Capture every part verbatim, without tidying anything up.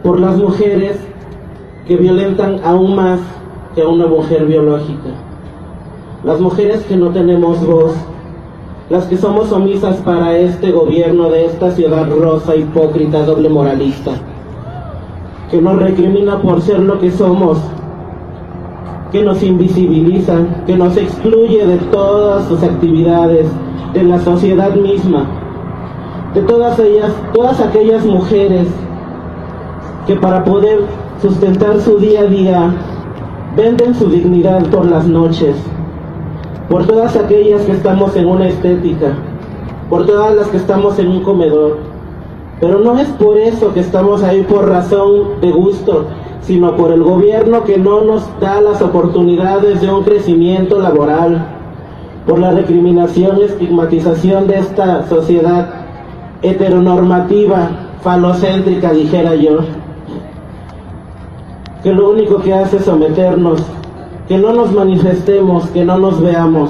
por las mujeres que violentan aún más que a una mujer biológica. Las mujeres que no tenemos voz, las que somos omisas para este gobierno de esta ciudad rosa, hipócrita, doble moralista, que nos recrimina por ser lo que somos, que nos invisibiliza, que nos excluye de todas sus actividades, de la sociedad misma, de todas ellas, todas aquellas mujeres que para poder sustentar su día a día venden su dignidad por las noches, por todas aquellas que estamos en una estética, por todas las que estamos en un comedor. Pero no es por eso que estamos ahí por razón de gusto, sino por el gobierno que no nos da las oportunidades de un crecimiento laboral, por la recriminación y estigmatización de esta sociedad heteronormativa, falocéntrica, dijera yo, que lo único que hace es someternos, que no nos manifestemos, que no nos veamos.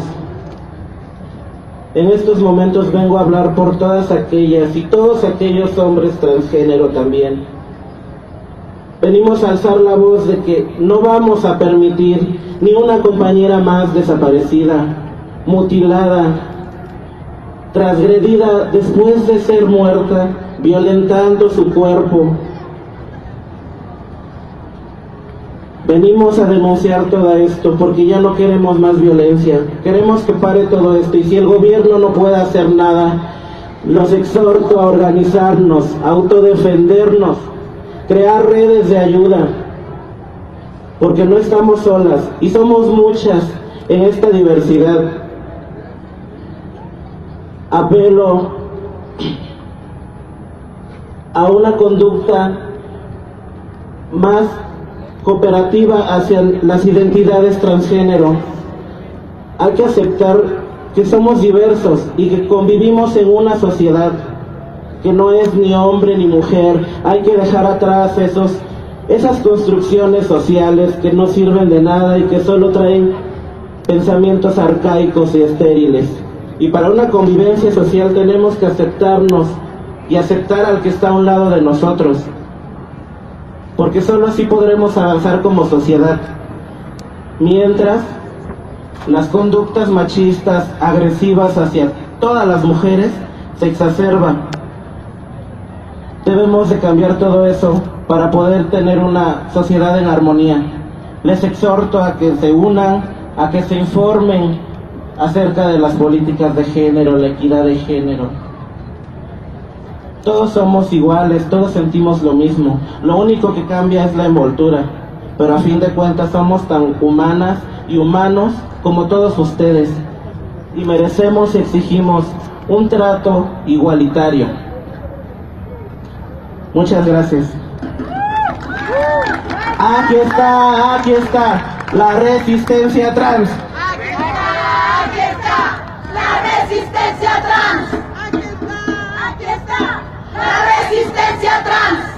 En estos momentos vengo a hablar por todas aquellas y todos aquellos hombres transgénero también. Venimos a alzar la voz de que no vamos a permitir ni una compañera más desaparecida, mutilada, transgredida después de ser muerta, violentando su cuerpo. Venimos a denunciar todo esto porque ya no queremos más violencia, queremos que pare todo esto, y si el gobierno no puede hacer nada, los exhorto a organizarnos, a autodefendernos, crear redes de ayuda, porque no estamos solas y somos muchas en esta diversidad. Apelo a una conducta más cooperativa hacia las identidades transgénero. Hay que aceptar que somos diversos y que convivimos en una sociedad que no es ni hombre ni mujer. Hay que dejar atrás esos, esas construcciones sociales que no sirven de nada y que solo traen pensamientos arcaicos y estériles. Y para una convivencia social tenemos que aceptarnos y aceptar al que está a un lado de nosotros, porque solo así podremos avanzar como sociedad. Mientras las conductas machistas, agresivas hacia todas las mujeres se exacerban. Debemos de cambiar todo eso para poder tener una sociedad en armonía. Les exhorto a que se unan, a que se informen acerca de las políticas de género, la equidad de género. Todos somos iguales, todos sentimos lo mismo, lo único que cambia es la envoltura, pero a fin de cuentas somos tan humanas y humanos como todos ustedes, y merecemos y exigimos un trato igualitario. Muchas gracias. Aquí está, aquí está, la resistencia trans. Aquí está, aquí está, la resistencia trans. Aquí está, aquí está, la resistencia trans.